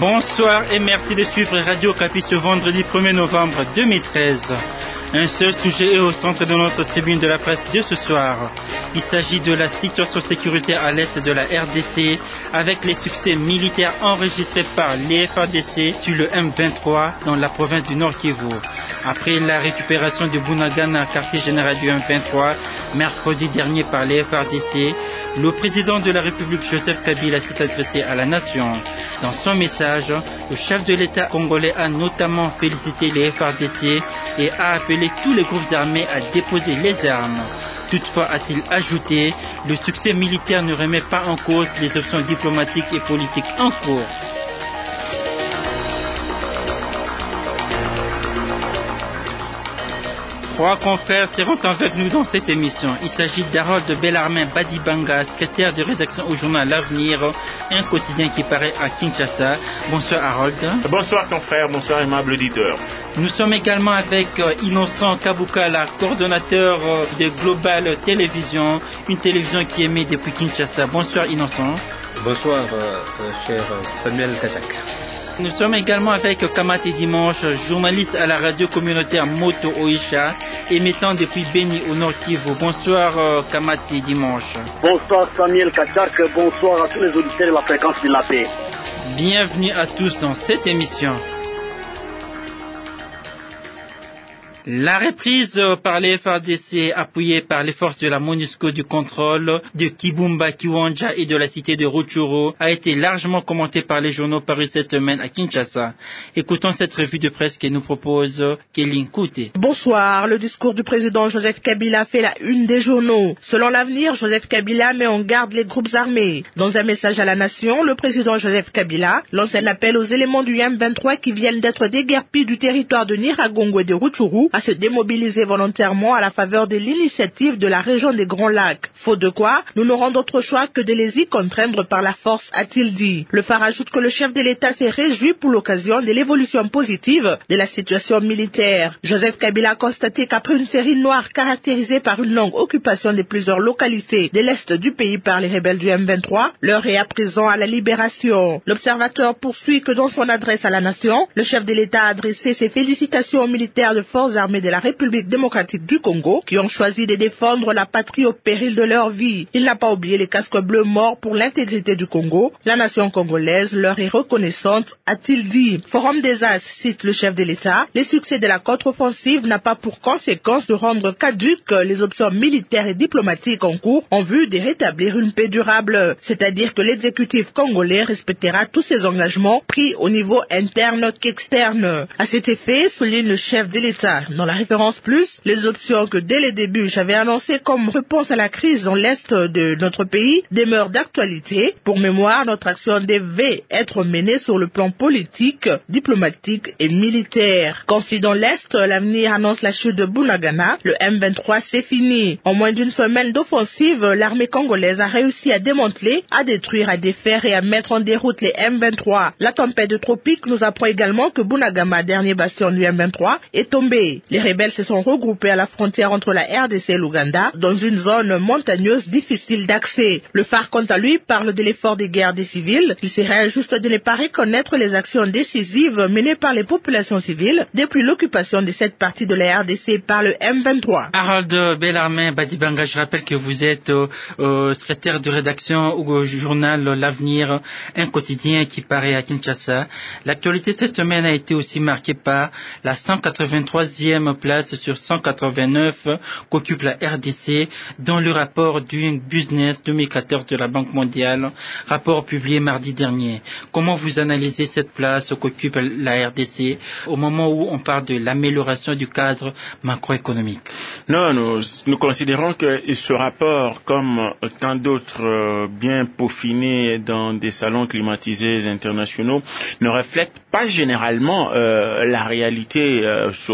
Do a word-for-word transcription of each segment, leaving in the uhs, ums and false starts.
Bonsoir et merci de suivre Radio Okapi ce vendredi premier novembre deux mille treize. Un seul sujet est au centre de notre tribune de la presse de ce soir. Il s'agit de la situation sécuritaire à l'est de la R D C avec les succès militaires enregistrés par les F A R D C sur le M vingt-trois dans la province du Nord Kivu. Après la récupération de Bunagana, quartier général du M vingt-trois, mercredi dernier par les F A R D C, le président de la République Joseph Kabila s'est adressé à la nation. Dans son message, le chef de l'État congolais a notamment félicité les F A R D C et a appelé tous les groupes armés à déposer les armes. Toutefois, a-t-il ajouté, le succès militaire ne remet pas en cause les options diplomatiques et politiques en cours. Trois confrères seront avec nous dans cette émission. Il s'agit d'Harold Bellarmin Badibanga, secrétaire de rédaction au journal L'Avenir, un quotidien qui paraît à Kinshasa. Bonsoir Harold. Bonsoir confrère, bonsoir aimable auditeur. Nous sommes également avec euh, Innocent Kabukala, coordonnateur euh, de Global Télévision, une télévision qui émet depuis Kinshasa. Bonsoir Innocent. Bonsoir euh, euh, cher Samuel Kachak. Nous sommes également avec Kamati Dimanche, journaliste à la radio communautaire Moto Oisha, émettant depuis Beni au Nord Kivu. Bonsoir euh, Kamati Dimanche. Bonsoir Samuel Kachak, bonsoir à tous les auditeurs de la fréquence de la paix. Bienvenue à tous dans cette émission. La reprise par les F A R D C appuyée par les forces de la MONUSCO du contrôle de Kibumba, Kiwanja et de la cité de Rutshuru a été largement commentée par les journaux parus cette semaine à Kinshasa. Écoutons cette revue de presse que nous propose Kéline Kouté. Bonsoir. Le discours du président Joseph Kabila fait la une des journaux. Selon l'Avenir, Joseph Kabila met en garde les groupes armés. Dans un message à la nation, le président Joseph Kabila lance un appel aux éléments du M vingt-trois qui viennent d'être déguerpis du territoire de Nyiragongo et de Rutshuru à se démobiliser volontairement à la faveur de l'initiative de la région des Grands Lacs. Faute de quoi, nous n'aurons d'autre choix que de les y contraindre par la force, a-t-il dit. Le phare ajoute que le chef de l'État s'est réjoui pour l'occasion de l'évolution positive de la situation militaire. Joseph Kabila a constaté qu'après une série noire caractérisée par une longue occupation de plusieurs localités de l'est du pays par les rebelles du M vingt-trois, l'heure est à présent à la libération. L'observateur poursuit que dans son adresse à la nation, le chef de l'État a adressé ses félicitations aux militaires de forces armées de la République démocratique du Congo qui ont choisi de défendre la patrie au péril de leur vie. Il n'a pas oublié les casques bleus morts pour l'intégrité du Congo. La nation congolaise leur est reconnaissante, a-t-il dit. Forum des As cite le chef de l'État. Les succès de la contre-offensive n'a pas pour conséquence de rendre caduques les options militaires et diplomatiques en cours en vue de rétablir une paix durable. C'est-à-dire que l'exécutif congolais respectera tous ses engagements pris au niveau interne qu'externe. À cet effet, souligne le chef de l'État. Dans la référence plus, les options que dès le début j'avais annoncées comme réponse à la crise dans l'est de notre pays demeurent d'actualité. Pour mémoire, notre action devait être menée sur le plan politique, diplomatique et militaire. Conflit dans l'est, l'Avenir annonce la chute de Bunagana. Le M vingt-trois, c'est fini. En moins d'une semaine d'offensive, l'armée congolaise a réussi à démanteler, à détruire, à défaire et à mettre en déroute les M vingt-trois. La tempête tropique nous apprend également que Bunagana, dernier bastion du M vingt-trois, est tombé. Les rebelles se sont regroupés à la frontière entre la R D C et l'Ouganda, dans une zone montagneuse difficile d'accès. Le phare, quant à lui, parle de l'effort des guerres des civils. Il serait injuste de ne pas reconnaître les actions décisives menées par les populations civiles depuis l'occupation de cette partie de la R D C par le M vingt-trois. Harold Bellarmin Badibanga, je rappelle que vous êtes euh, euh, secrétaire de rédaction au journal L'Avenir, un quotidien qui paraît à Kinshasa. L'actualité cette semaine a été aussi marquée par la cent quatre-vingt-troisième place sur cent quatre-vingt-neuf qu'occupe la R D C dans le rapport Doing Business deux mille quatorze de la Banque mondiale, rapport publié mardi dernier. Comment vous analysez cette place qu'occupe la R D C au moment où on parle de l'amélioration du cadre macroéconomique? Non, nous, nous considérons que ce rapport, comme tant d'autres euh, bien peaufinés dans des salons climatisés internationaux, ne reflète pas généralement euh, la réalité, euh, surtout par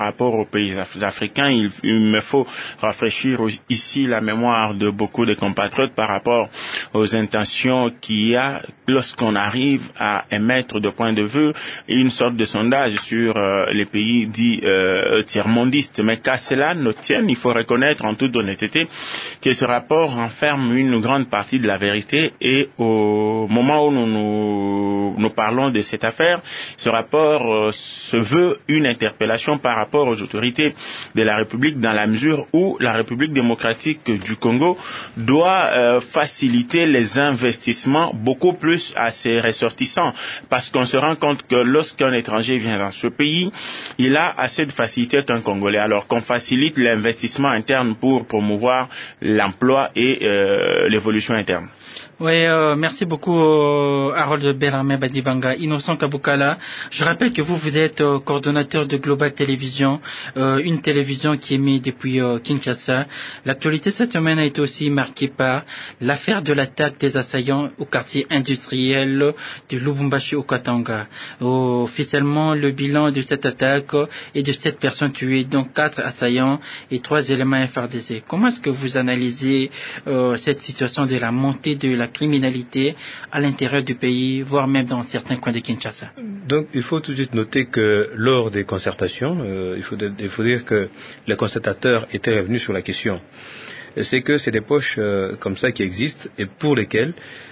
rapport aux pays africains. Il, il me faut rafraîchir ici la mémoire de beaucoup de compatriotes par rapport aux intentions qu'il y a lorsqu'on arrive à émettre de point de vue une sorte de sondage sur euh, les pays dits euh, tiers-mondistes. Mais qu'à cela ne tienne, il faut reconnaître en toute honnêteté que ce rapport renferme une grande partie de la vérité, et au moment où nous nous, nous parlons de cette affaire, ce rapport euh, se veut une interpellation par rapport aux autorités de la République, dans la mesure où la République démocratique du Congo doit euh, faciliter les investissements beaucoup plus à ses ressortissants, parce qu'on se rend compte que lorsqu'un étranger vient dans ce pays, il a assez de facilité qu'un Congolais, alors qu'on facilite l'investissement interne pour promouvoir l'emploi et euh, l'évolution interne. Oui, euh, merci beaucoup euh, Harold Bellarmé Badibanga. Innocent Kabukala, je rappelle que vous, vous êtes euh, coordonnateur de Global Télévision, euh, une télévision qui émet depuis euh, Kinshasa. L'actualité cette semaine a été aussi marquée par l'affaire de l'attaque des assaillants au quartier industriel de Lubumbashi au Katanga. Euh, officiellement, le bilan de cette attaque est de sept personnes tuées, dont quatre assaillants et trois éléments F R D C. Comment est-ce que vous analysez euh, cette situation de la montée de la criminalité à l'intérieur du pays, voire même dans certains coins de Kinshasa? Donc il faut tout de suite noter que lors des concertations, euh, il, faut, il faut dire que les concertateurs étaient revenus sur la question. C'est que c'est des poches euh, comme ça qui existent et pour lesquelles,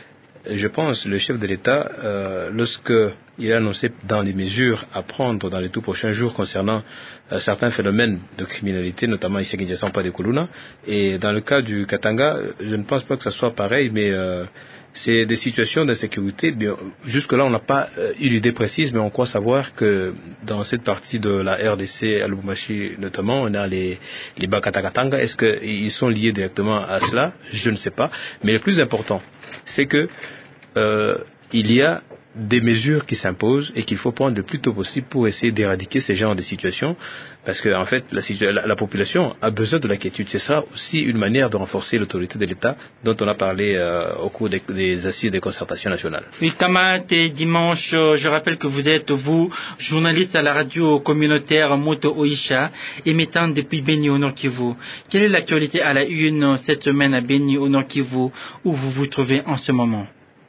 je pense, le chef de l'État, euh, lorsqu'il a annoncé dans les mesures à prendre dans les tout prochains jours concernant euh, certains phénomènes de criminalité, notamment ici à Kinshasa, pas de Kuluna, et dans le cas du Katanga, je ne pense pas que ça soit pareil, mais euh, c'est des situations d'insécurité. Bien, jusque-là, on n'a pas euh, eu l'idée précise, mais on croit savoir que dans cette partie de la R D C, à Lubumbashi notamment, on a les, les Bakatakatanga. Est-ce qu'ils sont liés directement à cela? Je ne sais pas. Mais le plus important, c'est que euh, il y a des mesures qui s'imposent et qu'il faut prendre le plus tôt possible pour essayer d'éradiquer ces genres de situations, parce que en fait la, la, la population a besoin de la quiétude. C'est ça aussi une manière de renforcer l'autorité de l'État dont on a parlé euh, au cours des, des assises des concertations nationales. Oui, Kamat, et dimanche, je rappelle que vous êtes, vous, journaliste à la radio communautaire Moto Oisha, émettant depuis Beni au Nord Kivu. Quelle est l'actualité à la une cette semaine à Beni au Nord Kivu, où vous vous trouvez en ce moment?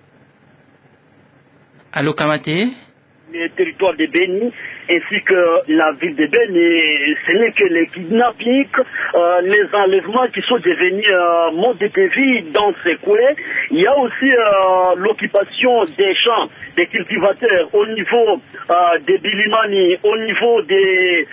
Allô, Kamate? Les territoires de Beni ainsi que la ville de Beni, ce n'est que les kidnappings, euh, les enlèvements qui sont devenus euh, mode de vie dans ces coins. Il y a aussi euh, l'occupation des champs, des cultivateurs au niveau euh, des Bilimani, au niveau des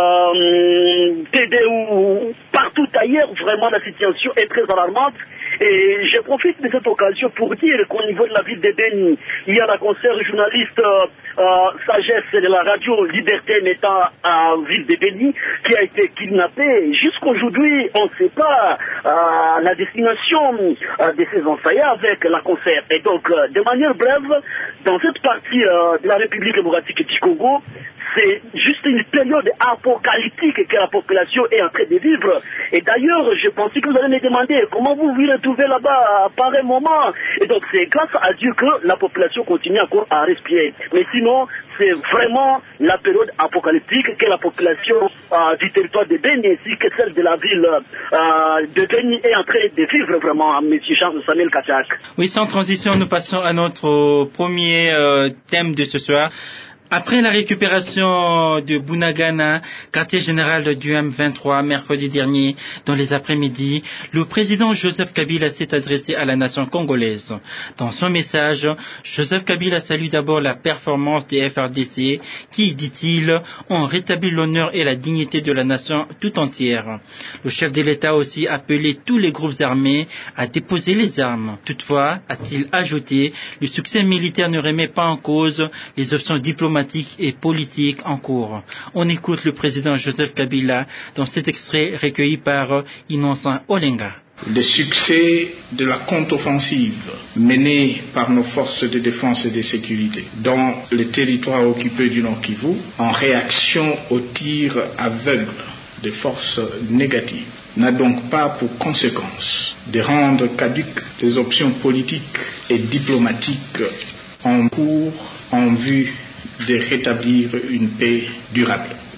euh, T D ou partout ailleurs. Vraiment, la situation est très alarmante. Et je profite de cette occasion pour dire qu'au niveau de la ville de Beni, il y a la conseillère journaliste euh, euh, Sagesse de la radio Liberté mettant à ville de Beni qui a été kidnappée. Jusqu'aujourd'hui, on ne sait pas euh, la destination euh, de ces assaillants avec la conseillère. Et donc, euh, de manière brève, dans cette partie euh, de la République démocratique du Congo, c'est juste une période apocalyptique que la population est en train de vivre. Et d'ailleurs, je pensais que vous allez me demander comment vous vous retrouvez là-bas à pareil moment. Et donc, c'est grâce à Dieu que la population continue encore à respirer. Mais sinon, c'est vraiment la période apocalyptique que la population euh, du territoire de Beni ainsi que celle de la ville euh, de Beni est en train de vivre vraiment, M. Samuel Kachak. Oui, sans transition, nous passons à notre premier euh, thème de ce soir. Après la récupération de Bunagana, quartier général du M vingt-trois, mercredi dernier, dans les après-midi, le président Joseph Kabila s'est adressé à la nation congolaise. Dans son message, Joseph Kabila salue d'abord la performance des F R D C qui, dit-il, ont rétabli l'honneur et la dignité de la nation tout entière. Le chef de l'État a aussi appelé tous les groupes armés à déposer les armes. Toutefois, a-t-il ajouté, le succès militaire ne remet pas en cause les options diplomatiques et politique en cours. On écoute le président Joseph Kabila dans cet extrait recueilli par Innocent Olenga. Le succès de la contre-offensive menée par nos forces de défense et de sécurité dans le territoire occupé du Nord Kivu en réaction aux tirs aveugles des forces négatives n'a donc pas pour conséquence de rendre caduques les options politiques et diplomatiques en cours en vue de rétablir une paix durable.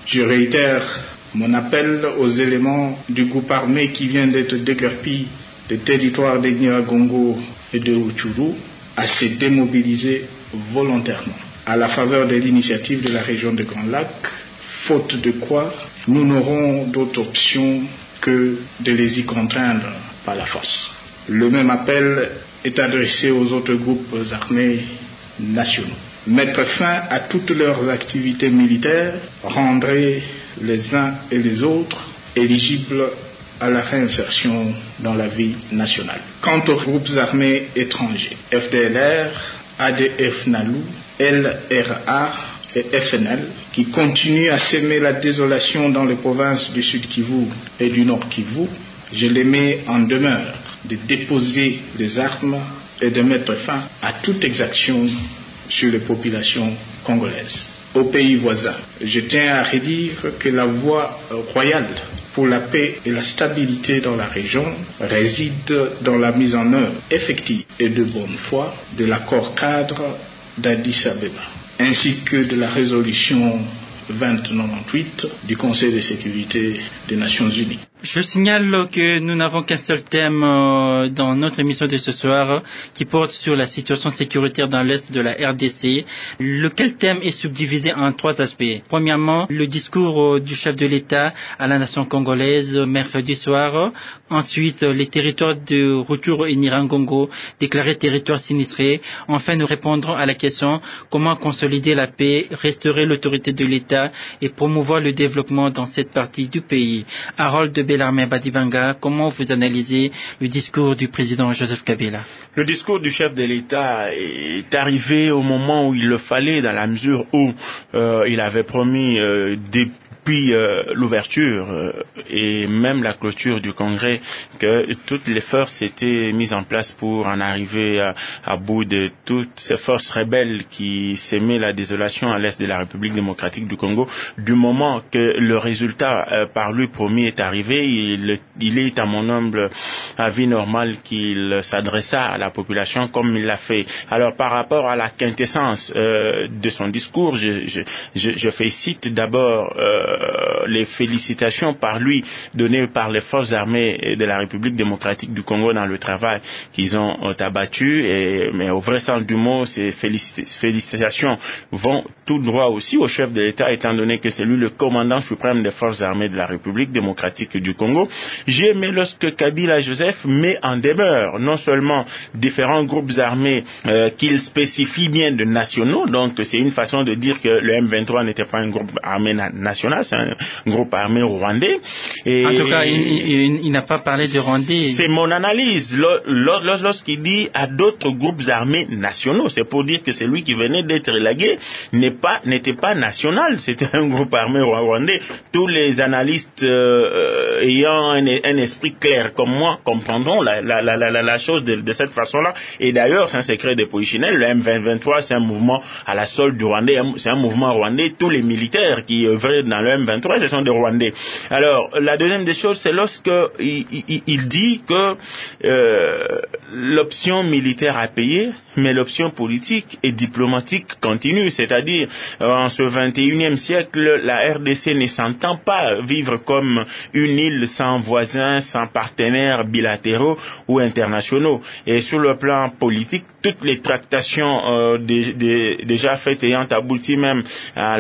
Je réitère mon appel aux éléments du groupe armé qui vient d'être déguerpi des territoires de Nyiragongo et de Rutshuru à se démobiliser volontairement à la faveur de l'initiative de la région de Grand Lac, faute de quoi nous n'aurons d'autre option que de les y contraindre par la force. Le même appel est adressé aux autres groupes armés nationaux. Mettre fin à toutes leurs activités militaires rendrait les uns et les autres éligibles à la réinsertion dans la vie nationale. Quant aux groupes armés étrangers, F D L R, A D F Nalu, L R A et F N L, qui continuent à semer la désolation dans les provinces du Sud Kivu et du Nord Kivu, je les mets en demeure de déposer les armes et de mettre fin à toute exaction sur les populations congolaises. Aux pays voisins, je tiens à redire que la voie royale pour la paix et la stabilité dans la région réside dans la mise en œuvre effective et de bonne foi de l'accord cadre d'Addis Abeba, ainsi que de la résolution vingt quatre-vingt-dix-huit du Conseil de sécurité des Nations Unies. Je signale que nous n'avons qu'un seul thème euh, dans notre émission de ce soir qui porte sur la situation sécuritaire dans l'Est de la R D C, lequel thème est subdivisé en trois aspects. Premièrement, le discours euh, du chef de l'État à la nation congolaise euh, mercredi soir. Ensuite, les territoires de Rutshuru et Nyiragongo déclarés territoires sinistrés. Enfin, nous répondrons à la question comment consolider la paix, restaurer l'autorité de l'État et promouvoir le développement dans cette partie du pays. Harold de Bellarmé Badibanga, comment vous analysez le discours du président Joseph Kabila? Le discours du chef de l'État est arrivé au moment où il le fallait, dans la mesure où euh, il avait promis euh, des Puis euh, l'ouverture euh, et même la clôture du Congrès, que toutes les forces étaient mises en place pour en arriver à, à bout de toutes ces forces rebelles qui semaient la désolation à l'est de la République démocratique du Congo. Du moment que le résultat euh, par lui promis est arrivé, il, il est à mon humble avis normal qu'il s'adressa à la population comme il l'a fait. Alors par rapport à la quintessence euh, de son discours, je, je, je, je félicite d'abord euh, les félicitations par lui données par les forces armées de la République démocratique du Congo dans le travail qu'ils ont abattu. Et, mais au vrai sens du mot, ces félicitations vont tout droit aussi au chef de l'État, étant donné que c'est lui le commandant suprême des forces armées de la République démocratique du Congo. J'ai aimé lorsque Kabila Joseph met en demeure non seulement différents groupes armés euh, qu'il spécifie bien de nationaux, donc c'est une façon de dire que le M vingt-trois n'était pas un groupe armé na- national, c'est un groupe armé rwandais. Et en tout cas, il, il, il n'a pas parlé de Rwandais. C'est mon analyse. Lorsqu'il dit à d'autres groupes armés nationaux, c'est pour dire que celui qui venait d'être élagué n'est pas, n'était pas national, c'était un groupe armé rwandais. Tous les analystes euh, ayant un, un esprit clair comme moi comprendront la, la, la, la, la chose de, de cette façon-là. Et d'ailleurs, c'est un secret de polichinelle. Le M vingt-trois, c'est un mouvement à la solde du Rwandais, c'est un mouvement rwandais. Tous les militaires qui œuvraient dans le M vingt-trois, ce sont des Rwandais. Alors, la deuxième des choses, c'est lorsque il, il, il dit que euh, l'option militaire a payé, mais l'option politique et diplomatique continue. C'est-à-dire, en ce vingt et unième siècle, la R D C ne s'entend pas vivre comme une île sans voisins, sans partenaires bilatéraux ou internationaux. Et sur le plan politique, toutes les tractations euh, des, des, déjà faites ayant abouti même à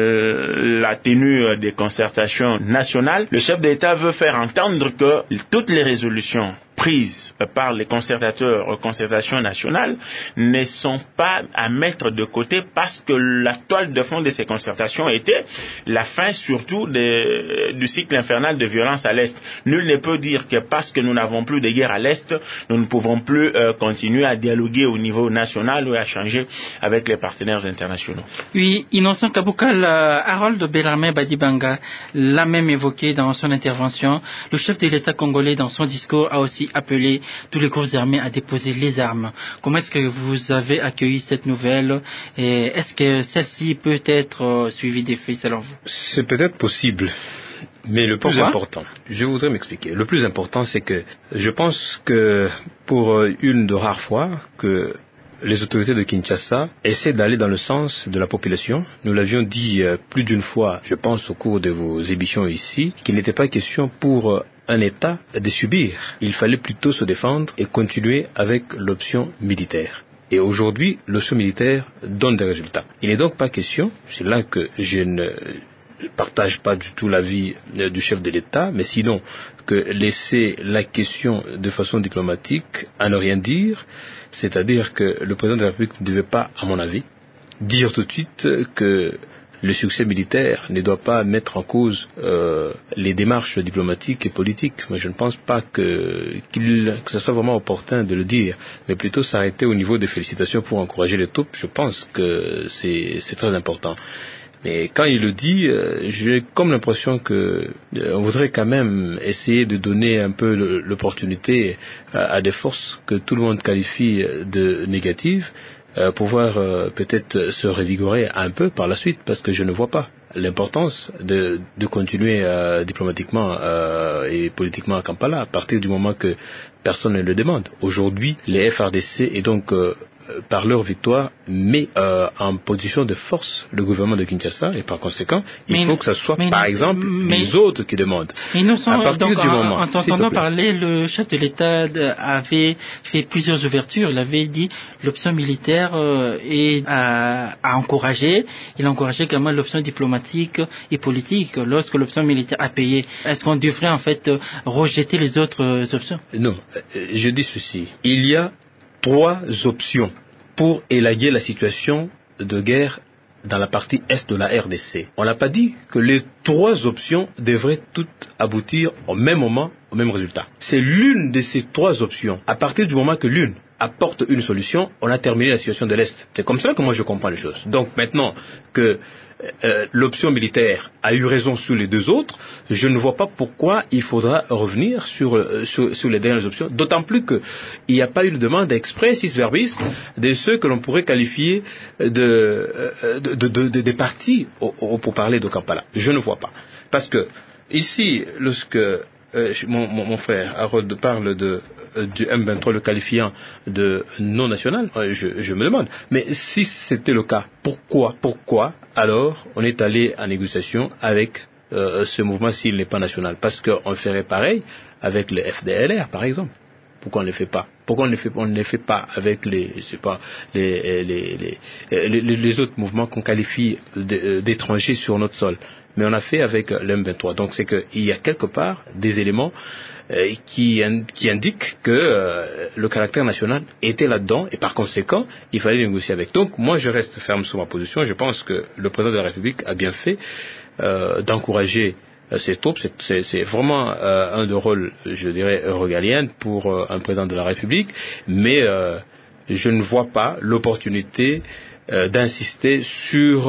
la tenue des concertations nationales, le chef d'État veut faire entendre que toutes les résolutions prises par les concertateurs aux concertations nationales ne sont pas à mettre de côté, parce que la toile de fond de ces concertations était la fin surtout de, du cycle infernal de violence à l'Est. Nul ne peut dire que parce que nous n'avons plus de guerre à l'Est, nous ne pouvons plus euh, continuer à dialoguer au niveau national ou à changer avec les partenaires internationaux. Oui, Innocent Kabukal, Harold de Bellarmé Badibanga l'a même évoqué dans son intervention. Le chef de l'État congolais, dans son discours, a aussi appelé tous les groupes armés à déposer les armes. Comment est-ce que vous avez accueilli cette nouvelle et est-ce que celle-ci peut être euh, suivie des faits selon vous? C'est peut-être possible. Mais le plus Pourquoi? important, je voudrais m'expliquer. Le plus important, c'est que je pense que pour une de rares fois que les autorités de Kinshasa essaient d'aller dans le sens de la population. Nous l'avions dit euh, plus d'une fois, je pense, au cours de vos émissions ici, qu'il n'était pas question pour euh, un État de subir. Il fallait plutôt se défendre et continuer avec l'option militaire. Et aujourd'hui, l'option militaire donne des résultats. Il n'est donc pas question, c'est là que je ne partage pas du tout l'avis du chef de l'État, mais sinon que laisser la question de façon diplomatique à ne rien dire, c'est-à-dire que le président de la République ne devait pas, à mon avis, dire tout de suite que le succès militaire ne doit pas mettre en cause euh, les démarches diplomatiques et politiques. Mais je ne pense pas que, qu'il, que ce soit vraiment opportun de le dire, mais plutôt s'arrêter au niveau des félicitations pour encourager les troupes. Je pense que c'est, c'est très important. Mais quand il le dit, euh, j'ai comme l'impression que euh, on voudrait quand même essayer de donner un peu le, l'opportunité à, à des forces que tout le monde qualifie de négatives, Euh, pouvoir euh, peut-être se revigorer un peu par la suite, parce que je ne vois pas l'importance de, de continuer euh, diplomatiquement euh, et politiquement à Kampala à partir du moment que personne ne le demande. Aujourd'hui, les F R D C est donc euh, par leur victoire, mais euh, en position de force le gouvernement de Kinshasa, et par conséquent, il mais faut que ce soit, par exemple, mais, les autres qui demandent. Mais nous sommes, à partir donc, du en, moment, en t'entendant parler, le chef de l'État avait fait plusieurs ouvertures. Il avait dit l'option militaire euh, est à, à encourager. Il a encouragé également l'option diplomatique et politique. Lorsque l'option militaire a payé, est-ce qu'on devrait en fait rejeter les autres options? Non, je dis ceci. Il y a trois options pour élaguer la situation de guerre dans la partie est de la R D C. On n'a pas dit que les trois options devraient toutes aboutir au même moment, au même résultat. C'est l'une de ces trois options. À partir du moment que l'une apporte une solution, on a terminé la situation de l'Est. C'est comme ça que moi je comprends les choses. Donc maintenant que euh, l'option militaire a eu raison sur les deux autres, je ne vois pas pourquoi il faudra revenir sur, euh, sur, sur les dernières options, d'autant plus qu'il n'y a pas eu de demande expressis verbis de ceux que l'on pourrait qualifier de, euh, de, de, de, de, de partis au, au, pour parler de Kampala. Je ne vois pas. Parce que ici, lorsque Euh, mon, mon, mon frère Harold parle de, euh, du M vingt-trois, le qualifiant de non national, euh, je, je me demande, mais si c'était le cas, pourquoi, pourquoi alors on est allé en négociation avec euh, ce mouvement s'il n'est pas national? Parce qu'on ferait pareil avec le F D L R, par exemple. Pourquoi on ne le fait pas? Pourquoi on ne le fait, on ne le fait pas avec les, je sais pas, les, les, les, les, les, les autres mouvements qu'on qualifie d'étrangers sur notre sol? Mais on a fait avec l'M vingt-trois. Donc c'est qu'il y a quelque part des éléments euh, qui, qui indiquent que euh, le caractère national était là-dedans et par conséquent, il fallait négocier avec. Donc moi je reste ferme sur ma position. Je pense que le président de la République a bien fait euh, d'encourager euh, ces troupes. C'est, c'est, c'est vraiment euh, un des rôles, je dirais, régaliens pour euh, un président de la République. Mais euh, je ne vois pas l'opportunité euh, d'insister sur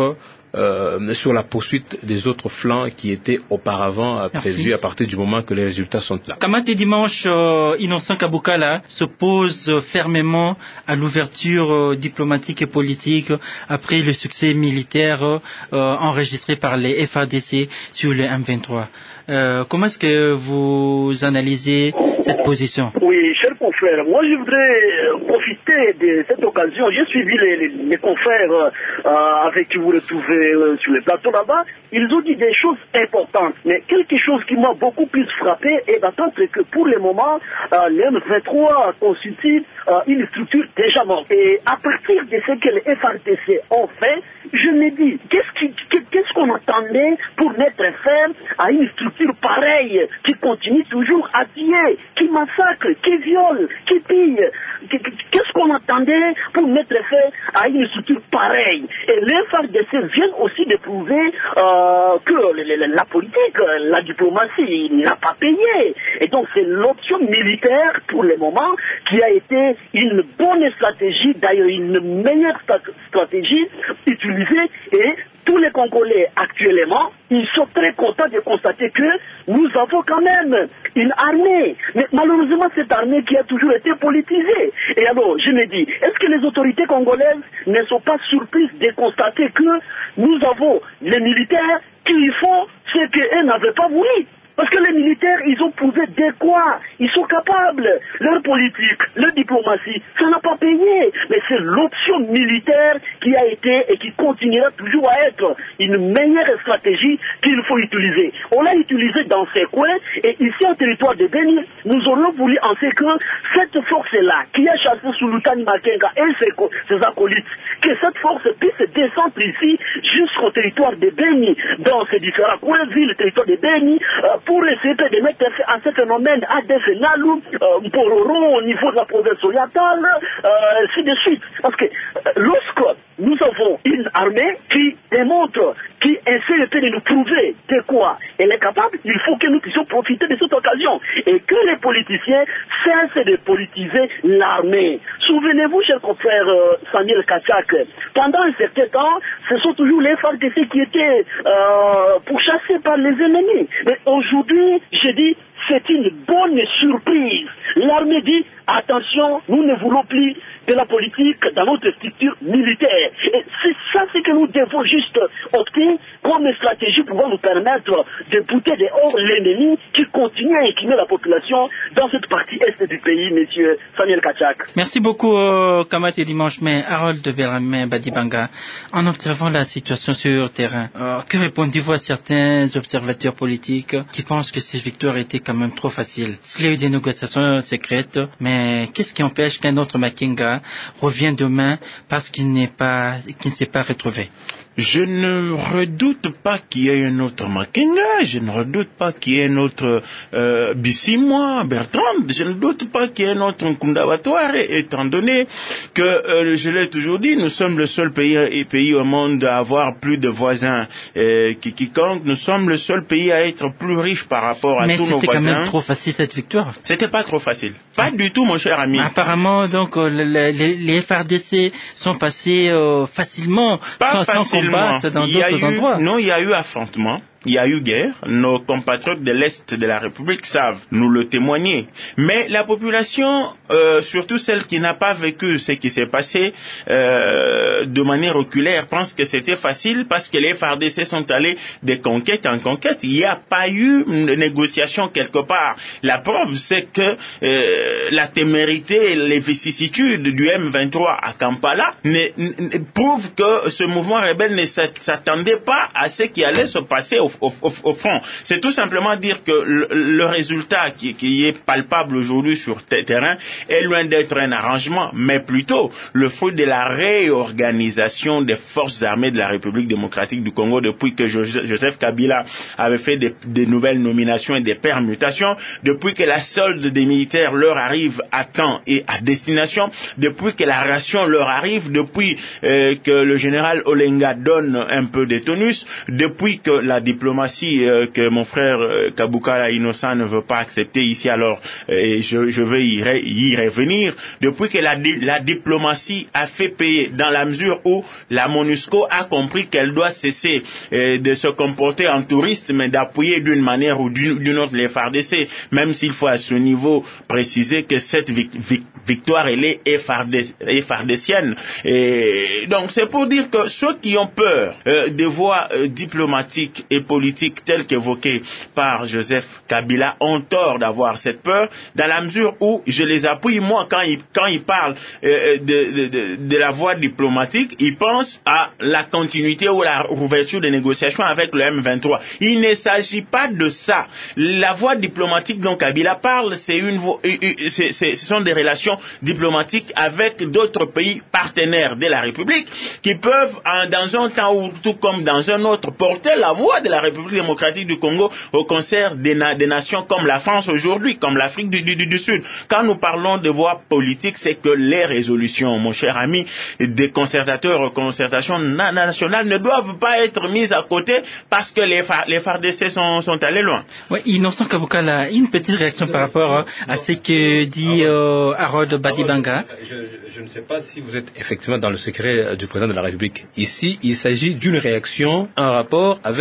Euh, sur la poursuite des autres flancs qui étaient auparavant euh, prévus à partir du moment que les résultats sont là. Kamate Dimanche, euh, Innocent Kabukala s'oppose fermement à l'ouverture euh, diplomatique et politique après le succès militaire euh, enregistré par les F A R D C sur le M vingt-trois. Euh, comment est-ce que vous analysez cette position? Oui, cher confrère, moi je voudrais profiter de cette occasion. J'ai suivi les, les, les confrères euh, avec qui vous retrouvez euh, sur le plateau là-bas. Ils ont dit des choses importantes. Mais quelque chose qui m'a beaucoup plus frappé est d'attendre que pour le moment, euh, le M vingt-trois constitue euh, une structure déjà morte. Et à partir de ce que les F A R D C ont fait, je me dis, qu'est-ce, qui, qu'est-ce qu'on attendait pour mettre fin à une structure pareille qui continue toujours à tuer, qui massacre, qui viole, qui pille? Qu'est-ce qu'on attendait pour mettre fin à une structure pareille? Et les F A R D C viennent aussi de prouver euh, que la politique, la diplomatie n'a pas payé. Et donc c'est l'option militaire pour le moment qui a été une bonne stratégie, d'ailleurs une meilleure stratégie utilisée, et tous les Congolais actuellement, ils sont très contents de constater que nous avons quand même une armée. Mais malheureusement, cette armée qui a toujours été politisée. Et alors, je me dis, est-ce que les autorités congolaises ne sont pas surprises de constater que nous avons les militaires qui font ce qu'eux n'avaient pas voulu? Parce que les militaires, ils ont prouvé de quoi? Ils sont capables. Leur politique, leur diplomatie, ça n'a pas payé. Mais c'est l'option militaire qui a été et qui continuera toujours à être une meilleure stratégie qu'il faut utiliser. On l'a utilisé dans ces coins et ici au territoire de Beni, nous aurions voulu en fait que cette force-là, qui a chassé Sultani Makenga et ses, ses acolytes, que cette force puisse descendre ici jusqu'au territoire de Beni, dans ces différents coins, villes, territoire de Beni, euh, pour essayer de mettre à ce phénomène à des Nalou, euh, Bororo, au niveau de la province orientale, euh, ainsi de suite. Parce que euh, lorsque nous avons une armée qui démontre, qui essaie de nous prouver de quoi elle est capable, il faut que nous puissions profiter de cette occasion et que les politiciens cessent de politiser l'armée. Souvenez-vous, cher confrère euh, Samuel Kachak, pendant un certain temps, ce sont toujours les F A R D C qui étaient euh, pourchassés par les ennemis. Mais aujourd'hui, je dis, c'est une bonne surprise. L'armée dit, attention, nous ne voulons plus de la politique dans notre structure militaire. Et c'est ça ce que nous devons juste opter comme stratégie pour nous permettre de bouter dehors l'ennemi qui continue à équimer la population dans cette partie est du pays, monsieur Samuel Kachak. Merci beaucoup, euh, Kamat et Dimanche, mais Harold Belramé Badibanga, en observant la situation sur le terrain, euh, que répondez-vous à certains observateurs politiques qui pensent que ces victoires étaient quand même trop faciles? S'il y a eu des négociations secrètes, mais qu'est-ce qui empêche qu'un autre Makenga revienne demain parce qu'il n'est pas, qu'il ne s'est pas retrouvé? Je ne redoute pas qu'il y ait un autre Makenga, je ne redoute pas qu'il y ait un autre euh, Bissimois, Bertrand, je ne doute pas qu'il y ait un autre Nkundabatware, étant donné que, euh, je l'ai toujours dit, nous sommes le seul pays, pays au monde à avoir plus de voisins euh, qui quiconque, nous sommes le seul pays à être plus riche par rapport à Mais tous nos voisins. Mais c'était quand même trop facile cette victoire. C'était pas trop facile. Pas ah. du tout, mon cher ami. Apparemment, donc, euh, les, les, les F R D C sont passés euh, facilement, pas sans, sans combattre dans d'autres endroits. Non, il y a eu affrontement. Il y a eu guerre, nos compatriotes de l'Est de la République savent nous le témoigner. Mais la population, euh, surtout celle qui n'a pas vécu ce qui s'est passé euh, de manière oculaire, pense que c'était facile parce que les F A R D C sont allés de conquête en conquête. Il n'y a pas eu de négociation quelque part. La preuve, c'est que euh, la témérité et les vicissitudes du M vingt-trois à Kampala ne, ne, prouvent que ce mouvement rebelle ne s'attendait pas à ce qui allait se passer au Au, au, au front. C'est tout simplement dire que le, le résultat qui, qui est palpable aujourd'hui sur le terrain est loin d'être un arrangement, mais plutôt le fruit de la réorganisation des forces armées de la République démocratique du Congo depuis que Joseph Kabila avait fait des, des nouvelles nominations et des permutations, depuis que la solde des militaires leur arrive à temps et à destination, depuis que la ration leur arrive, depuis euh, que le général Olenga donne un peu de tonus, depuis que la diplomatie euh, que mon frère euh, Kabukala Innocent ne veut pas accepter ici, alors euh, je, je vais y, ré, y revenir, depuis que la, la diplomatie a fait payer, dans la mesure où la MONUSCO a compris qu'elle doit cesser euh, de se comporter en touriste, mais d'appuyer d'une manière ou d'une, d'une autre les F A R D C, même s'il faut à ce niveau préciser que cette vic, vic, victoire elle est FARDécienne. Et donc c'est pour dire que ceux qui ont peur euh, des voies euh, diplomatiques et politiques telles qu'évoquées par Joseph Kabila ont tort d'avoir cette peur, dans la mesure où je les appuie. Moi, quand ils quand ils parlent euh, de, de, de, de la voie diplomatique, ils pensent à la continuité ou la ouverture des négociations avec le M vingt-trois. Il ne s'agit pas de ça. La voie diplomatique dont Kabila parle, c'est une voie, c'est, c'est, ce sont des relations diplomatiques avec d'autres pays partenaires de la République qui peuvent, en, dans un temps ou tout comme dans un autre, porter la voix de la République démocratique du Congo au concert des, na- des nations comme la France aujourd'hui, comme l'Afrique du, du, du Sud. Quand nous parlons de voie politique, c'est que les résolutions, mon cher ami, des concertateurs, concertations na- nationales ne doivent pas être mises à côté parce que les, fa- les F A R D C sont, sont allés loin. Oui, Innocent Kabukala, une petite réaction par rapport à ce que dit euh, Harold Badibanga. Je, je, je ne sais pas si vous êtes effectivement dans le secret du président de la République. Ici, il s'agit d'une réaction en rapport avec la situation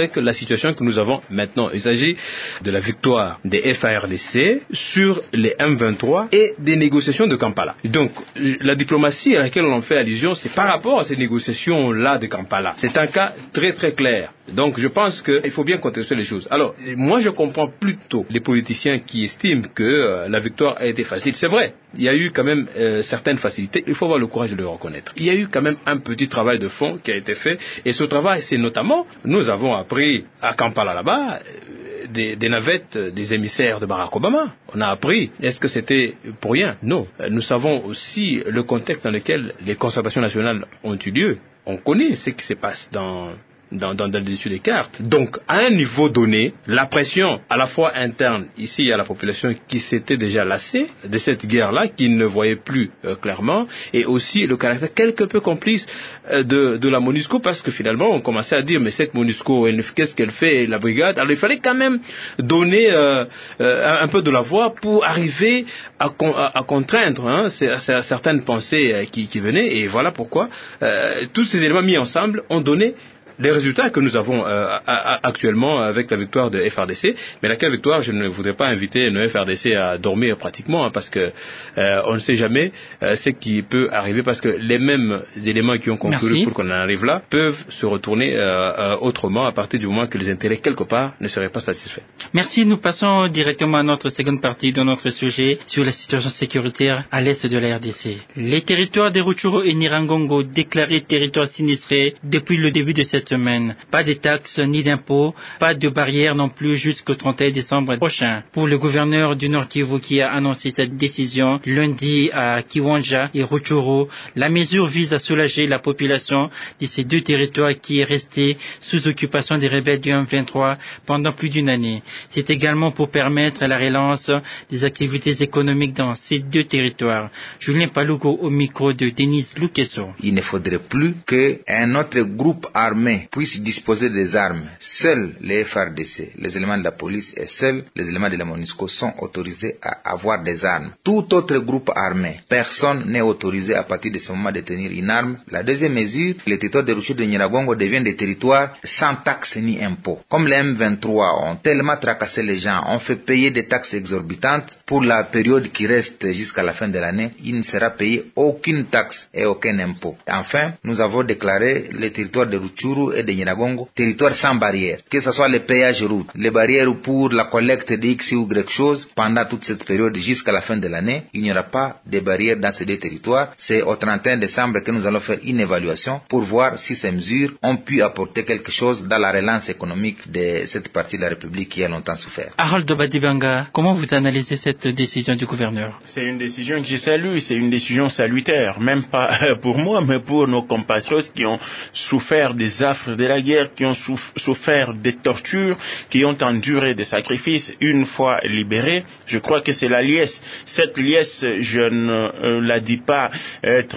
situation que nous avons maintenant. Il s'agit de la victoire des F A R D C sur les M vingt-trois et des négociations de Kampala. Donc, la diplomatie à laquelle on fait allusion, c'est par rapport à ces négociations-là de Kampala. C'est un cas très très clair. Donc, je pense qu'il faut bien contextualiser les choses. Alors, moi, je comprends plutôt les politiciens qui estiment que euh, la victoire a été facile. C'est vrai, il y a eu quand même euh, certaines facilités. Il faut avoir le courage de le reconnaître. Il y a eu quand même un petit travail de fond qui a été fait. Et ce travail, c'est notamment, nous avons appris à Kampala là-bas, euh, des, des navettes, des émissaires de Barack Obama. On a appris. Est-ce que c'était pour rien? Non. Nous savons aussi le contexte dans lequel les concertations nationales ont eu lieu. On connaît ce qui se passe dans... Dans, dans, dans le dessus des cartes. Donc, à un niveau donné, la pression à la fois interne, ici à la population qui s'était déjà lassée de cette guerre-là, qui ne voyait plus euh, clairement, et aussi le caractère quelque peu complice euh, de, de la MONUSCO, parce que finalement, on commençait à dire, mais cette MONUSCO, elle, qu'est-ce qu'elle fait, la brigade? Alors, il fallait quand même donner euh, euh, un peu de la voix pour arriver à, con, à, à contraindre hein, c'est, c'est certaines pensées euh, qui, qui venaient, et voilà pourquoi euh, tous ces éléments mis ensemble ont donné les résultats que nous avons euh, à, à, actuellement avec la victoire de F R D C, mais laquelle victoire, je ne voudrais pas inviter le F R D C à dormir pratiquement, hein, parce que euh, on ne sait jamais euh, ce qui peut arriver, parce que les mêmes éléments qui ont concouru pour qu'on en arrive là peuvent se retourner euh, euh, autrement à partir du moment que les intérêts quelque part ne seraient pas satisfaits. Merci, nous passons directement à notre seconde partie de notre sujet sur la situation sécuritaire à l'est de la R D C. Les territoires de Rutshuru et Nyiragongo déclarés territoires sinistrés depuis le début de cette semaine. Pas de taxes ni d'impôts, pas de barrières non plus jusqu'au trente et un décembre prochain. Pour le gouverneur du Nord Kivu qui a annoncé cette décision lundi à Kiwanja et Rutshuru, la mesure vise à soulager la population de ces deux territoires qui est restée sous occupation des rebelles du M vingt-trois pendant plus d'une année. C'est également pour permettre la relance des activités économiques dans ces deux territoires. Julien Palugo au micro de Denise Lukeso. Il ne faudrait plus qu'un autre groupe armé puisse disposer des armes. Seuls les F R D C, les éléments de la police et seuls les éléments de la MONUSCO sont autorisés à avoir des armes. Tout autre groupe armé, personne n'est autorisé à partir de ce moment de tenir une arme. La deuxième mesure, les territoires de Rutshuru et de Nyiragongo deviennent des territoires sans taxes ni impôts. Comme les M vingt-trois ont tellement tracassé les gens, ont fait payer des taxes exorbitantes, pour la période qui reste jusqu'à la fin de l'année, il ne sera payé aucune taxe et aucun impôt. Enfin, nous avons déclaré les territoires de Rutshuru et de Nyiragongo territoires sans barrières, que ce soit les péages routes, les barrières pour la collecte de X ou Y chose pendant toute cette période jusqu'à la fin de l'année, il n'y aura pas de barrières dans ces deux territoires. C'est au trente et un décembre que nous allons faire une évaluation pour voir si ces mesures ont pu apporter quelque chose dans la relance économique de cette partie de la République qui a longtemps souffert. Harold Badibanga, comment vous analysez cette décision du gouverneur? C'est une décision que je salue, c'est une décision salutaire, même pas pour moi, mais pour nos compatriotes qui ont souffert des affres de la guerre, qui ont souffert des tortures, qui ont enduré des sacrifices. Une fois libérés, je crois que c'est la liesse. Cette liesse, je ne euh, la dis pas être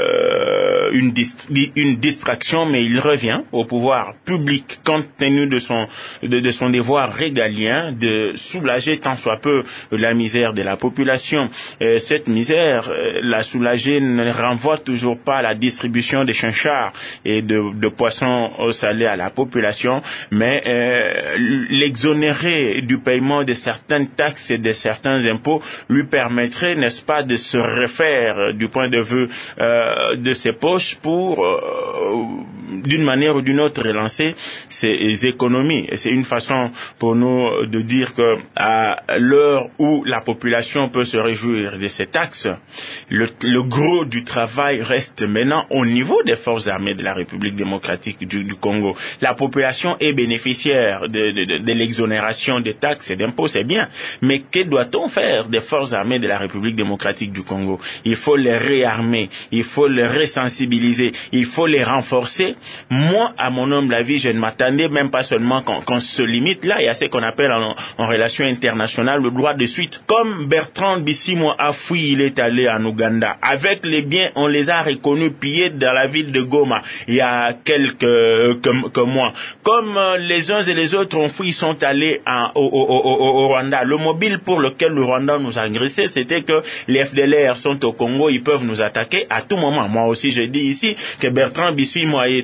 euh, une, dist- une distraction, mais il revient au pouvoir public, compte tenu de son, de, de son devoir régalien, de soulager tant soit peu la misère de la population. Euh, cette misère, euh, la soulager ne renvoie toujours pas à la distribution des chinchards et de, de poissons au salé à la population, mais euh, l'exonérer du paiement de certaines taxes et de certains impôts lui permettrait, n'est-ce pas, de se refaire du point de vue euh, de ses poches pour, euh, d'une manière ou d'une autre, relancer ses économies. Et c'est une façon pour nous de dire que à l'heure où la population peut se réjouir de ces taxes, le, le gros du travail reste maintenant au niveau des forces armées de la République démocratique du, du Congo. La population est bénéficiaire de, de, de, de l'exonération des taxes et d'impôts, c'est bien. Mais que doit-on faire des forces armées de la République démocratique du Congo? Il faut les réarmer, il faut les resensibiliser, il faut les renforcer. Moi, à mon humble avis, je ne m'attendais même pas seulement qu'on, qu'on se limite là. Il y a ce qu'on appelle en, en relation internationale le droit de suite. Comme Bertrand Bisimwa a fui, il est allé en Ouganda. Avec les biens, on les a reconnus pillés dans la ville de Goma il y a quelques euh, que, que mois. Comme euh, les uns et les autres ont fui, ils sont allés en, au, au, au, au Rwanda. Le mobile pour lequel le Rwanda nous a agressés, c'était que les F D L R sont au Congo, ils peuvent nous attaquer à tout moment. Moi aussi, je dis ici que Bertrand Bisimwa est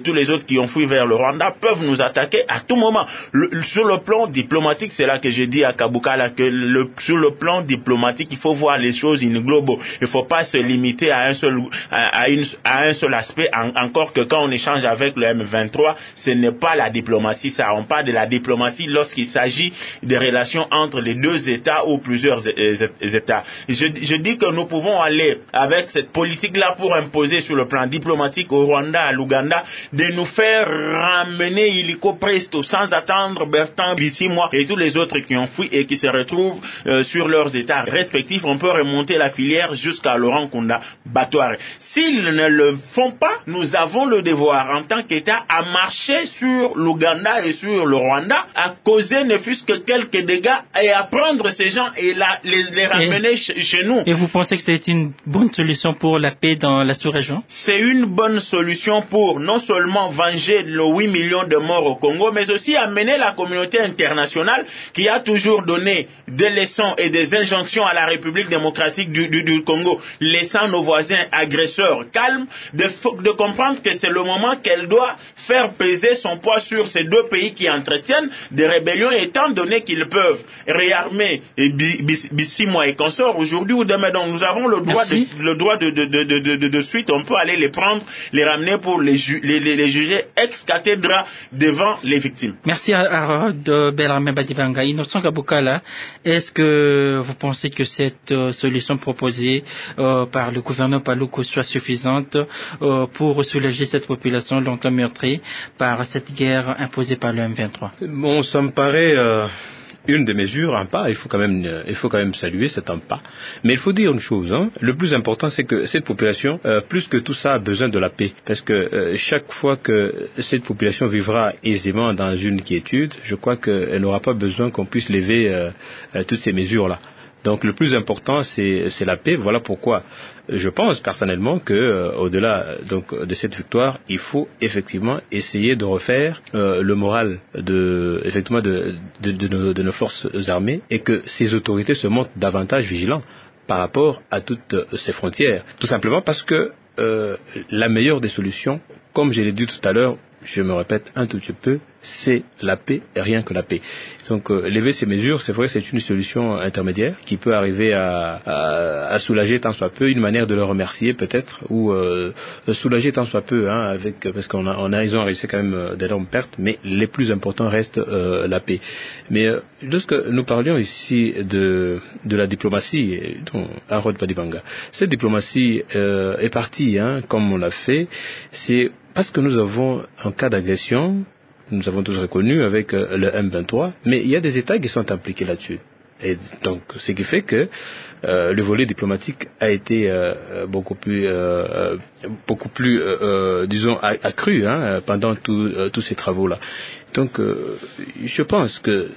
tous les autres qui ont fui vers le Rwanda peuvent nous attaquer à tout moment. Le, sur le plan diplomatique, c'est là que j'ai dit à Kabukala que le, sur le plan diplomatique, il faut voir les choses in globo. Il ne faut pas se limiter à un seul, à, à une, à un seul aspect, en, encore que quand on échange avec le M vingt-trois, ce n'est pas la diplomatie, ça. On parle de la diplomatie lorsqu'il s'agit des relations entre les deux États ou plusieurs États. Je, je dis que nous pouvons aller avec cette politique-là pour imposer sur le plan diplomatique au Rwanda, à l'Ouganda, de nous faire ramener illico presto, sans attendre Bertrand Bisimwa et tous les autres qui ont fui et qui se retrouvent euh, sur leurs États respectifs. On peut remonter la filière jusqu'à Laurent Kunda Batouare. S'ils ne le font pas, nous avons le devoir en tant qu'État à marcher sur l'Ouganda et sur le Rwanda, à causer ne fût-ce que quelques dégâts et à prendre ces gens et la, les, les ramener et, ch- chez nous. Et vous pensez que c'est une bonne solution pour la paix dans la sous-région? C'est une bonne solution pour non seulement venger les huit millions de morts au Congo, mais aussi amener la communauté internationale qui a toujours donné des leçons et des injonctions à la République démocratique du, du, du Congo, laissant nos voisins agresseurs calmes, de, de comprendre que c'est le moment qu'elle doit faire peser son poids sur ces deux pays qui entretiennent des rébellions, étant donné qu'ils peuvent réarmer Bisimwa et consorts aujourd'hui ou demain. Donc nous avons le droit, de, le droit de, de, de, de, de, de suite, on peut aller les prendre, les ramener pour les, ju- les, les, les juger ex cathedra devant les victimes. Merci à de Bellarmé Badibanga. Innocent Kabukala, est-ce que vous pensez que cette euh, solution proposée euh, par le gouverneur Paluku soit suffisante euh, pour soulager cette population longtemps meurtrie par cette guerre imposée par le M vingt-trois? Bon, ça me paraît euh, une des mesures, un pas. Il faut quand même, euh, il faut quand même saluer cet un pas. Mais il faut dire une chose. Hein, le plus important, c'est que cette population, euh, plus que tout ça, a besoin de la paix. Parce que euh, chaque fois que cette population vivra aisément dans une quiétude, je crois qu'elle n'aura pas besoin qu'on puisse lever euh, euh, toutes ces mesures-là. Donc le plus important, c'est, c'est la paix. Voilà pourquoi je pense personnellement que euh, au-delà donc de cette victoire, il faut effectivement essayer de refaire euh, le moral de effectivement de, de, de, de, nos, de nos forces armées et que ces autorités se montrent davantage vigilants par rapport à toutes euh, ces frontières. Tout simplement parce que euh, la meilleure des solutions, comme je l'ai dit tout à l'heure, je me répète un tout petit peu, c'est la paix et rien que la paix. Donc euh, lever ces mesures, c'est vrai, c'est une solution intermédiaire qui peut arriver à, à, à soulager tant soit peu, une manière de le remercier peut-être, ou euh, soulager tant soit peu, hein, avec parce qu'on a, on a ils ont réussi quand même euh, d'énormes pertes, mais les plus importants restent euh, la paix. Mais euh, lorsque nous parlions ici de de la diplomatie, dont Harold Badibanga, cette diplomatie euh, est partie, hein, comme on l'a fait, c'est parce que nous avons un cas d'agression, nous avons tous reconnu avec euh, le M vingt-trois, mais il y a des États qui sont impliqués là-dessus. Et donc, ce qui fait que euh, le volet diplomatique a été euh, beaucoup plus, euh, beaucoup plus, euh, euh, disons, accru hein, pendant tout, euh, tous ces travaux-là. Donc, euh, je pense que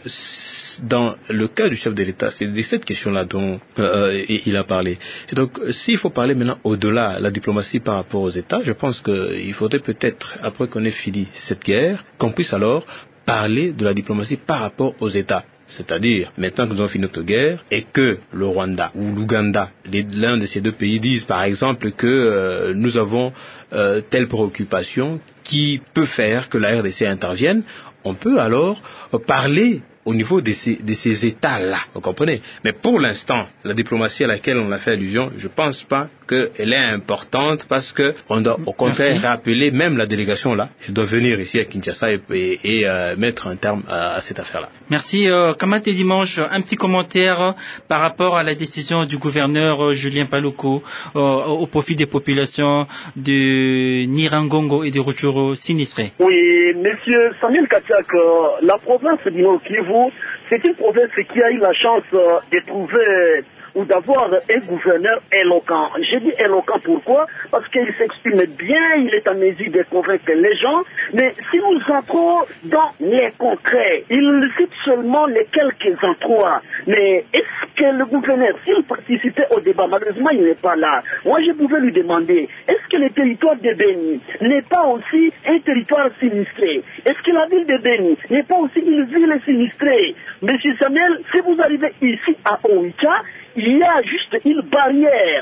dans le cas du chef de l'État, c'est de cette question-là dont euh, il a parlé. Et donc, s'il faut parler maintenant au-delà de la diplomatie par rapport aux États, je pense qu'il faudrait peut-être, après qu'on ait fini cette guerre, qu'on puisse alors parler de la diplomatie par rapport aux États. C'est-à-dire, maintenant que nous avons fini notre guerre et que le Rwanda ou l'Ouganda, l'un de ces deux pays, disent par exemple que euh, nous avons euh, telle préoccupation qui peut faire que la R D C intervienne, on peut alors euh, parler au niveau de ces, de ces États-là, vous comprenez? Mais pour l'instant, la diplomatie à laquelle on a fait allusion, je ne pense pas qu'elle est importante parce qu'on doit au contraire Merci. rappeler même la délégation là, elle doit venir ici à Kinshasa et, et, et euh, mettre un terme à, à cette affaire-là. Merci. Euh, Kamate Dimanche, un petit commentaire par rapport à la décision du gouverneur euh, Julien Paluku euh, au profit des populations de Nirangongo et de Rutshuru sinistrées. Oui, monsieur Samuel Katiak, euh, la province du Nord Kivu, c'est une province qui a eu la chance euh, de trouver ou d'avoir un gouverneur éloquent. J'ai dit éloquent pourquoi? Parce qu'il s'exprime bien, il est en mesure de convaincre les gens, mais si nous entrons dans les concrets, il cite seulement les quelques endroits. Mais est-ce que le gouverneur, s'il participait au débat, malheureusement il n'est pas là, moi je pouvais lui demander, est-ce que le territoire de Beni n'est pas aussi un territoire sinistré? Est-ce que la ville de Beni n'est pas aussi une ville sinistrée? Monsieur Samuel, si vous arrivez ici à Oicha, il y a juste une barrière